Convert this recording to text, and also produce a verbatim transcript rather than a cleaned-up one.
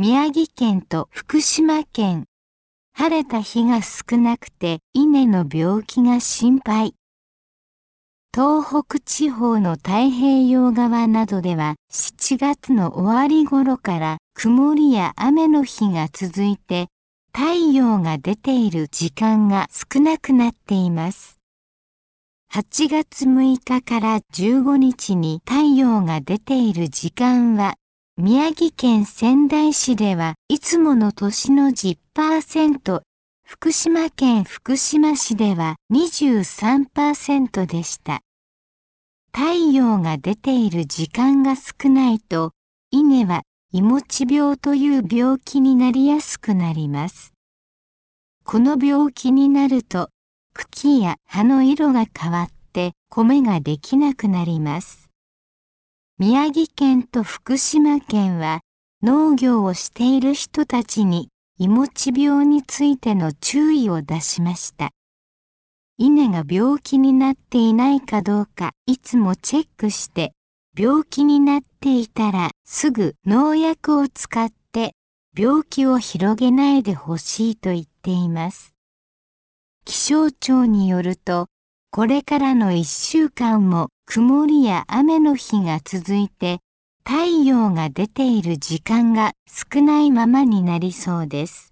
宮城県と福島県。晴れた日が少なくて稲の病気が心配。東北地方の太平洋側などではしちがつの終わり頃から曇りや雨の日が続いて太陽が出ている時間が少なくなっています。はちがつむいかからじゅうごにちに太陽が出ている時間は宮城県仙台市ではいつもの年の じゅっパーセント、福島県福島市では にじゅうさんパーセント でした。太陽が出ている時間が少ないと、稲はいもち病という病気になりやすくなります。この病気になると、茎や葉の色が変わって米ができなくなります。宮城県と福島県は農業をしている人たちにいもち病についての注意を出しました。稲が病気になっていないかどうかいつもチェックして、病気になっていたらすぐ農薬を使って病気を広げないでほしいと言っています。気象庁によると、これからのいっしゅうかんも曇りや雨の日が続いて、太陽が出ている時間が少ないままになりそうです。